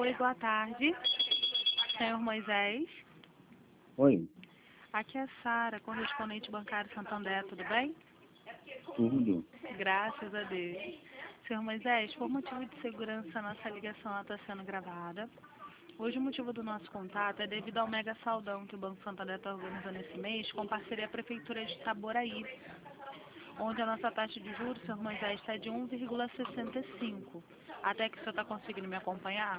Oi, boa tarde, senhor Moisés. Oi, Aqui é a Sara, correspondente bancário Santander, tudo bem? tudo. Graças a Deus. Senhor Moisés, por motivo de segurança, a nossa ligação está sendo gravada. Hoje o motivo do nosso contato é devido ao mega saldão que o Banco Santander está organizando esse mês com parceria com a Prefeitura de Itaboraí, onde a nossa taxa de juros, senhor Moisés, está de 1,65. Até que o senhor está conseguindo me acompanhar?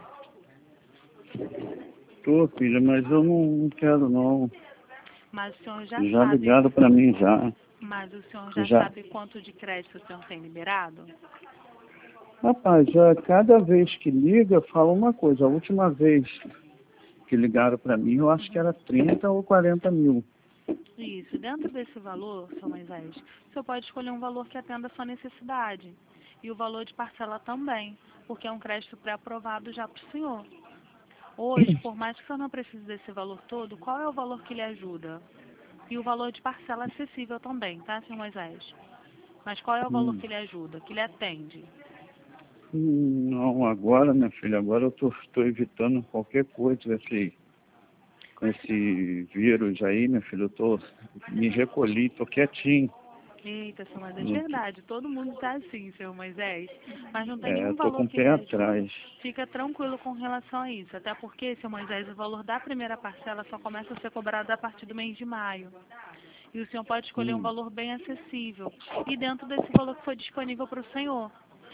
Tô, filha, mas eu não quero não. Mas o senhor já Já sabe, ligaram pra mim já. mas o senhor já Já. sabe quanto de crédito o senhor tem liberado? Rapaz, já cada vez que liga, fala uma coisa. A última vez que ligaram pra mim, eu acho que era 30 ou 40 mil. Isso. Dentro desse valor, senhor Moisés, o senhor pode escolher um valor que atenda a sua necessidade. E o valor de parcela também, porque é um crédito pré-aprovado já para o senhor. Hoje, por mais que o senhor não precise desse valor todo, qual é o valor que lhe ajuda? E o valor de parcela acessível também, tá, senhor Moisés? Mas qual é o valor Hum. que lhe ajuda, que lhe atende? Não, agora, minha filha, agora eu tô evitando qualquer coisa com esse vírus aí, minha filha. Me recolhi, tô quietinho. Eita, senhor Moisés, Não, verdade, todo mundo tá assim, senhor Moisés. Mas não tem nenhum tô com valor o que pé lhe ajuda. atrás. Fica tranquilo com relação a isso. Até porque, senhor Moisés, o valor da primeira parcela só começa a ser cobrado a partir do mês de maio. E o senhor pode escolher um Hum. valor bem acessível. E dentro desse valor que foi disponível para o senhor.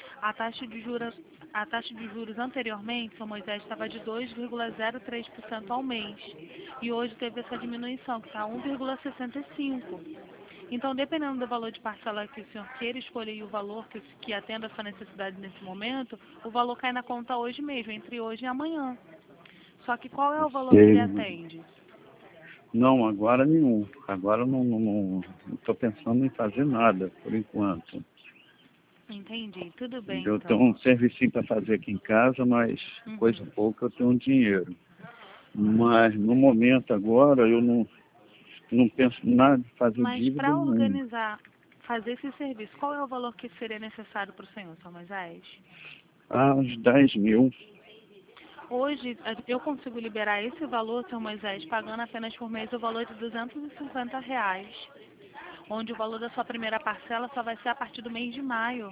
A taxa de juros anteriormente, senhor Moisés, estava de 2,03% ao mês. E hoje teve essa diminuição, que está 1,65%. Então, dependendo do valor de parcela que o senhor queira escolher e o valor que atenda a sua necessidade nesse momento, o valor cai na conta hoje mesmo, entre hoje e amanhã. Só que qual é o valor que lhe Sei. atende? Não, agora nenhum. Agora eu não estou pensando em fazer nada, por enquanto. Entendi. Tudo bem, Eu tenho então. um servicinho para fazer aqui em casa, mas coisa Uhum. pouca eu tenho dinheiro. Mas no momento agora eu não penso em nada de fazer Mas dívida para nenhuma. organizar, fazer esse serviço, qual é o valor que seria necessário para o senhor, senhor Moisés? Ah, uns 10 mil. Hoje, eu consigo liberar esse valor, senhor Moisés, pagando apenas por mês o valor de R$ 250, onde o valor da sua primeira parcela só vai ser a partir do mês de maio.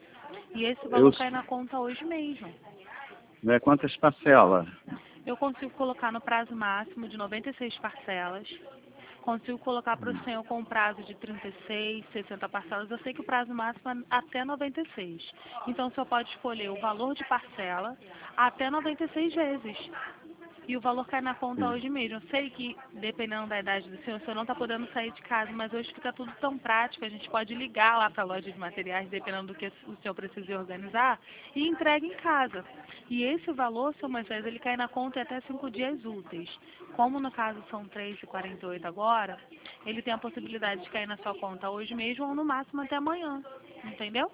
E esse Eu, valor cai na conta hoje mesmo. né, quantas parcelas? Eu consigo colocar no prazo máximo de 96 parcelas. Consigo colocar para o senhor com um prazo de 36, 60 parcelas. Eu sei que o prazo máximo é até 96. Então, o senhor pode escolher o valor de parcela até 96 vezes. E o valor cai na conta hoje mesmo. Eu sei que, dependendo da idade do senhor, o senhor não está podendo sair de casa, mas hoje fica tudo tão prático. A gente pode ligar lá para a loja de materiais, dependendo do que o senhor precisa organizar, e entrega em casa. E esse valor, seu Moisés, ele cai na conta em até 5 dias úteis. Como no caso são 3,48 agora, ele tem a possibilidade de cair na sua conta hoje mesmo ou no máximo até amanhã. Entendeu?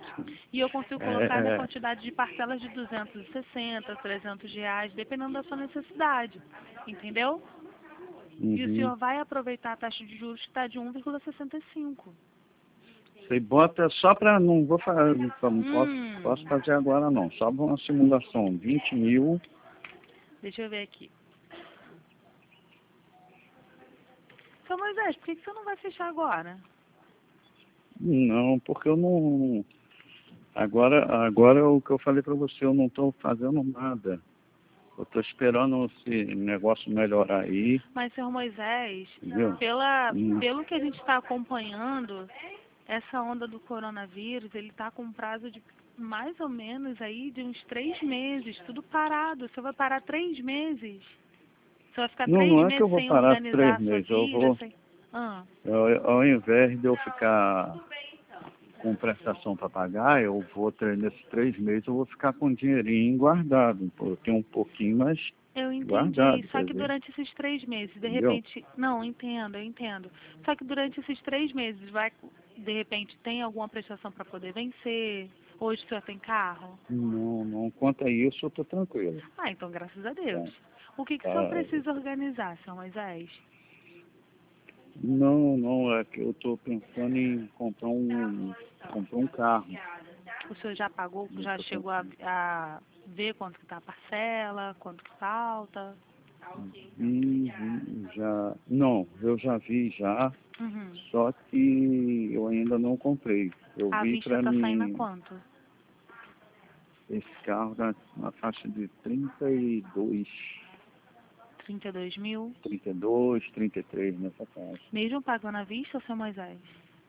E eu consigo colocar na É, quantidade de parcelas de 260, R$ 300, dependendo da sua necessidade. Entendeu? E o uhum. senhor vai aproveitar a taxa de juros que está de 1,65. Você bota só para, não vou fazer, não posso Hum, fazer agora não, só uma simulação, 20 mil. deixa eu ver aqui. Seu Moisés, por que você não vai fechar agora? Não, porque eu não. Agora é o que eu falei para você, eu não estou fazendo nada. Eu estou esperando esse negócio melhorar aí, Mas, senhor Moisés, entendeu? Hum. pelo que a gente está acompanhando, essa onda do coronavírus, ele está com um prazo de mais ou menos aí de uns 3 meses, tudo parado. Você vai parar 3 meses. Você vai ficar Não, três não é que eu meses vou sem parar organizar a três sua meses, eu vida, vou, sem... Ah, ao invés de eu ficar com prestação para pagar, eu vou ter nesses 3 meses, eu vou ficar com dinheirinho guardado. Eu tenho um pouquinho, mas eu entendi. guardado, Só quer que dizer, durante esses 3 meses, de entendeu? repente... Não, eu entendo. Só que durante esses 3 meses, de repente, tem alguma prestação para poder vencer? Hoje o senhor tem carro? Não, quanto a isso, eu estou tranquilo. Ah, então graças a Tá, Deus. O que o senhor tá. precisa organizar, senhor Moisés? Não, é que eu estou pensando em comprar um carro. O senhor já pagou, já chegou a ver quanto que tá a parcela, quanto que falta? Já, não, eu já vi já, Uhum. só que eu ainda não comprei. Eu A vi vista para tá saindo a mim, quanto? esse carro na faixa de 32, 32 mil? 32, 33 nessa faixa. Mesmo pagando à vista, seu Moisés?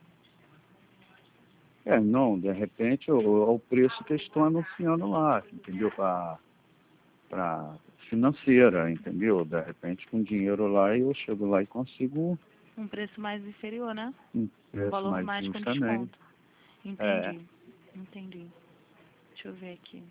Não, de repente o preço que eles estão anunciando lá, entendeu? Para financeira, entendeu? De repente com dinheiro lá eu chego lá e consigo Um preço mais inferior, né? um Um preço valor mais mais com justo também. desconto. Entendi. Entendi. Deixa eu ver aqui.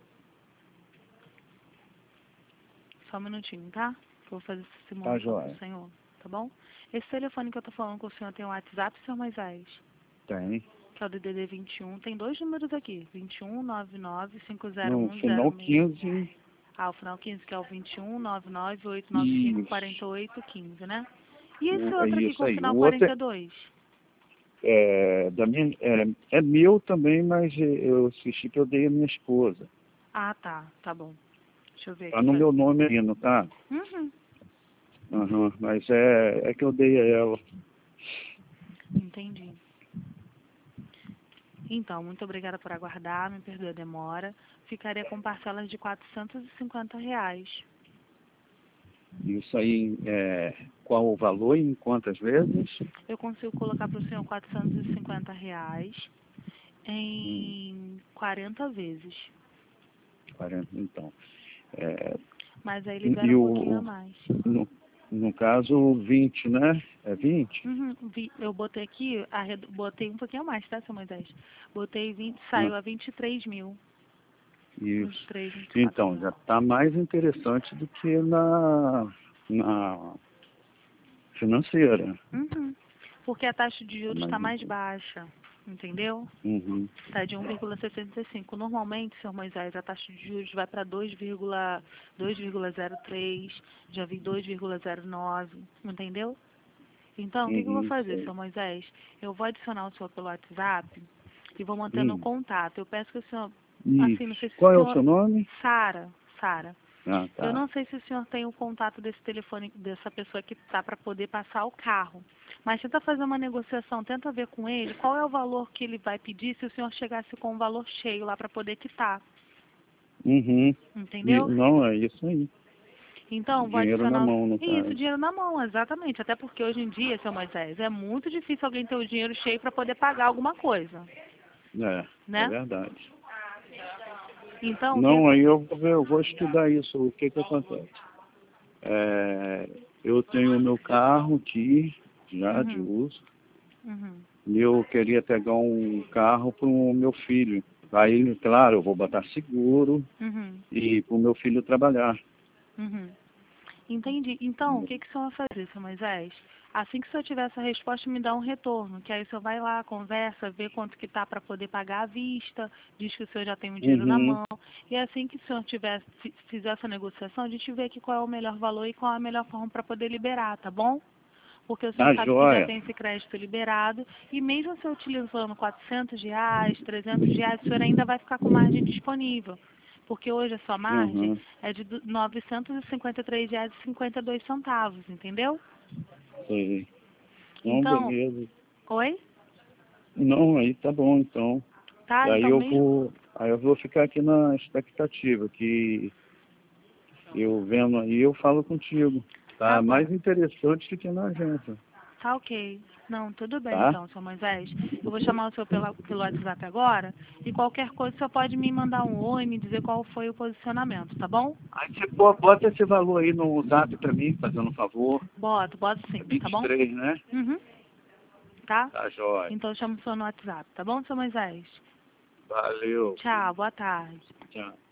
Só um minutinho, tá? Que eu vou fazer essa Tá, simulação joia. pro senhor, tá bom? Esse telefone que eu tô falando com o senhor tem um WhatsApp, seu Moisés? Tem. Que é o DDD 21. Tem dois números aqui. 21 99 No 501 final 06. 15, Ah, o final 15, que é o 21 99 895 isso. 48 15, né? E esse É outro aqui isso com o aí. O final outro 42? da minha, é meu também, mas eu assisti que eu dei a minha esposa. Ah, tá. Tá bom. Deixa eu ver Tá aqui. no meu nome aí, não tá? Uhum. Aham, mas é que eu dei a ela. Entendi. Então, muito obrigada por aguardar, me perdoe a demora. Ficaria com parcelas de R$ 450. Isso aí, qual o valor e em quantas vezes? Eu consigo colocar para o senhor R$ 450 Hum, em 40 vezes. 40, então. É, Mas aí e libera um pouquinho a mais. no caso, 20, né? É 20? Uhum, eu botei aqui, botei um pouquinho a mais, tá, seu Moisés? Botei 20, Ah, saiu a 23 mil. isso. 23, 24 Então, mil. já está mais interessante do que na financeira. Uhum. Porque a taxa de Tá juros mais está mais interessante. baixa, entendeu? Uhum. Está de 1,65. Normalmente, senhor Moisés, a taxa de juros vai para 2,03, já vi 2,09, entendeu? Então, o que eu vou Uhum, fazer, sei. senhor Moisés? Eu vou adicionar o senhor pelo WhatsApp e vou mantendo o Hum, contato. Eu peço que o senhor, assim, não isso. sei se o Qual é o senhor... seu nome? Sara, Sara. Ah, Eu tá. não sei se o senhor tem o contato desse telefone, dessa pessoa que está para poder passar o carro. Mas tenta fazer uma negociação, tenta ver com ele qual é o valor que ele vai pedir se o senhor chegasse com um valor cheio lá para poder quitar. Uhum. Entendeu? Não, é isso aí. Então, vou Dinheiro na adicionar mão, no isso, caso. dinheiro na mão, exatamente. Até porque hoje em dia, seu Moisés, é muito difícil alguém ter o dinheiro cheio para poder pagar alguma coisa, É né? verdade. Então, o que... Não, aí eu vou ver, eu vou estudar isso, o que acontece. Eu tenho o meu carro aqui, já de Uhum, uso, uhum, e eu queria pegar um carro para o meu filho. Aí, claro, eu vou botar seguro uhum, e para o meu filho trabalhar. uhum. Entendi. Então, o que que o senhor vai fazer, seu Moisés? Assim que o senhor tiver essa resposta, me dá um retorno, que aí o senhor vai lá, conversa, vê quanto que tá para poder pagar à vista, diz que o senhor já tem o dinheiro na Uhum. mão, e assim que o senhor fizer essa negociação, a gente vê aqui qual é o melhor valor e qual é a melhor forma para poder liberar, tá bom? Porque o senhor Tá sabe que já joia. tem esse crédito liberado, e mesmo se eu utilizando R$ 400, R$ 300, o senhor ainda vai ficar com margem disponível. Porque hoje a sua margem Uhum. é de R$ 953,52, entendeu? Sei. Não, Então, beleza. oi? Não, aí tá bom, então. Tá? Daí Então mesmo. aí eu vou ficar aqui na expectativa, que eu vendo aí, eu falo contigo. Tá Tá bom. mais interessante do que na agência, Tá ok. Não, tudo bem tá? então, seu Moisés. Eu vou chamar o senhor pelo WhatsApp agora e qualquer coisa o senhor pode me mandar um oi, me dizer qual foi o posicionamento, tá bom? Aí você bota esse valor aí no zap pra mim, fazendo um favor. Boto É sim, tá bom? 23, né? Uhum. Tá? Tá jóia. Então eu chamo o senhor no WhatsApp, tá bom, seu Moisés? Valeu. Tchau, boa tarde. Tchau.